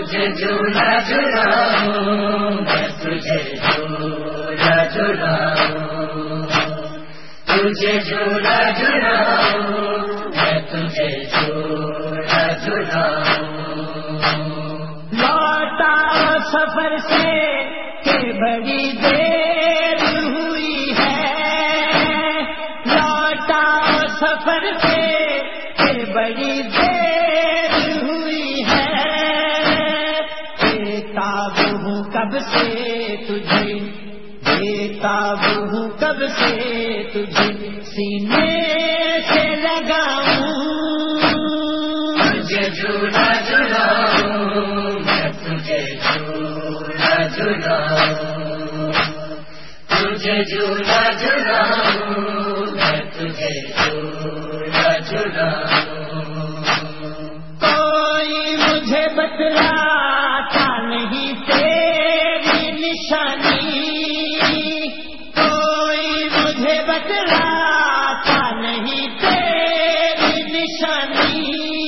تجھے جھولا جھلاؤں میں تجھے جھولا جھلاؤں تجھے جھولا جھلاؤں میں تجھے جھولا جھلاؤں لوٹا سفر سے کہ بڑی دیر ہوئی ہے لوٹا سفر سے کہ بڑی دیر ہوئی ہے بےتاب ہوں کب سے تجھے بےتاب ہوں کب سے تجھے سینے سے لگاؤں تجھے جھولا جھلاؤں میں تجھے جھولا جھلاؤں تجھے جھولا جھلاؤں میں تجھے جھولا جھلاؤں کوئی مجھے بتلاتا نہیں تیری نشانی کوئی مجھے بتلاتا نہیں تیری نشانی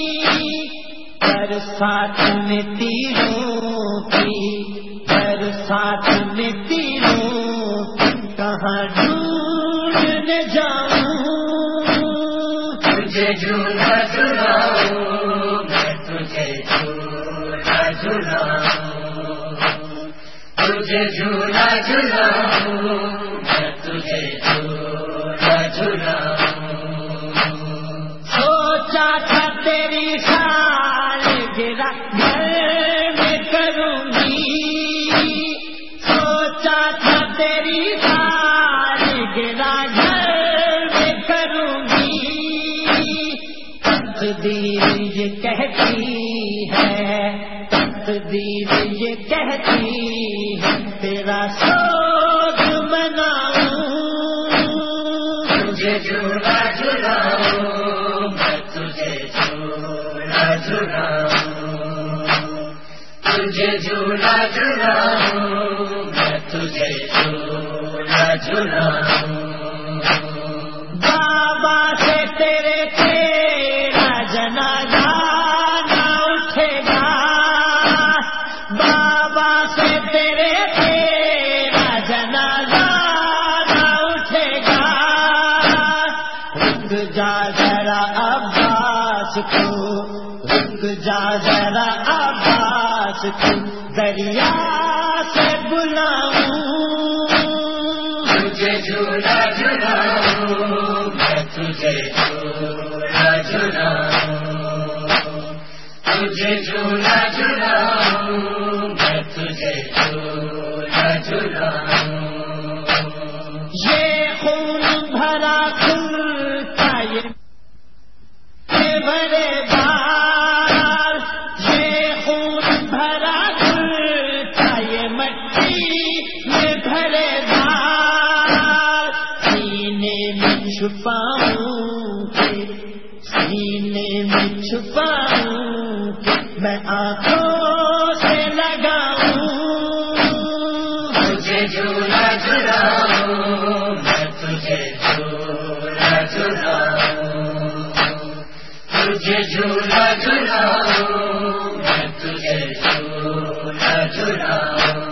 برسات میں تیروں کی برسات میں تیروں کی کہاں ڈھونڈ جاؤں تجھے جھولا جھلاؤں میں تجھے جھولا جھلاؤں تجھے جھولا جھلاؤں میں تجھے جھولا جھلاؤں سوچا تھا تیری سالگرہ گھر میں کروں گی سوچا تھا تیری سالگرہ گھر میں کروں گی تقدیر یہ کہتی ہے تقدیر یہ کہتی ہے تیرا سوگ مناؤں تجھے جھولا جھلاؤں میں تجھے جھولا جھلاؤں تجھے جھولا جھلاؤں میں تجھے جھولا جھلاؤں بابا سے تیرے تیرا جنازہ نہ اٹھے گا بابا سے تیرے تیرا جنازہ نہ اٹھے گا رک جا ذرا عباس کو رک جا ذرا عباس کو دریا سے بلاؤں تجھے جھولا جھلاؤں میں تجھے جھولا جھلاؤں تجھے جھولا جھلاؤں میں تجھے جھولا جھلاؤں یہ خون بھرا کھلتا یہ بھرے بار یہ خون بھرا کھلتا یہ مٹی میں بھرے بار سینے میں چھپاؤں کے سینے میں چھپاؤں کے میں آنکھوں سے لگاؤں تجھے جھولا جھلاؤں میں تجھے جھولا جھلاؤں تجھے جھولا جھلاؤں میں تجھے جھولا جھلاؤں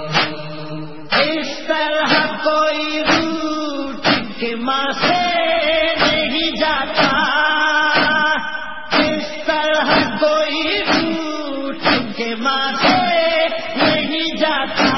اس طرح کوئی روٹ کے ماں سے نہیں جاتا اس طرح کوئی روٹ کے ماں سے نہیں جاتا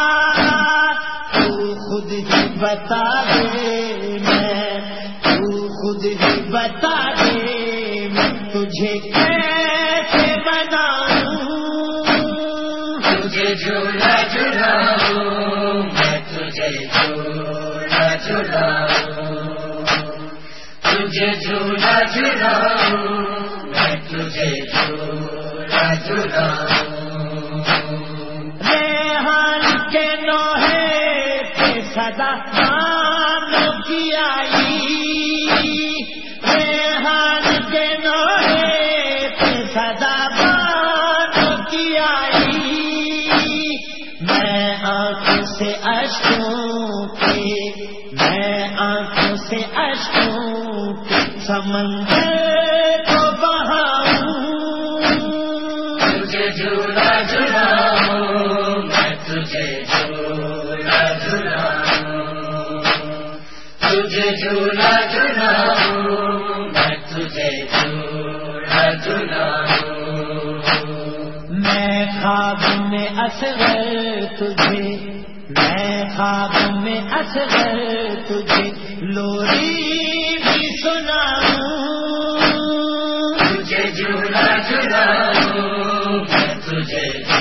تو خود ہی بتا دے تو خود ہی بتا دے میں تجھے کیسے بناؤں تجھے جھولا جھلاؤں میں تجھے جھولا جھلاؤں تجھے جھولا جھلاؤں میں تجھے جھولا جھلاؤں ریحان کے نوحے پہ صدا مانو کی آئی ریحان کے نوحے پہ صدا مانو کی آئی میں آنکھوں سے اشکوں کے میں آنکھوں سے اشکوں کے سمندر کو بہاؤں جھولا جھلاؤں میں تجھے جھولا جھلاؤں تجھے جھولا جھلاؤں میں تجھے جھولا جھلاؤں میں خواب میں اصغر تجھے میں خواب میں اصغر تجھے لوری بھی سناؤں تجھے جھولا جھلاؤں میں تجھے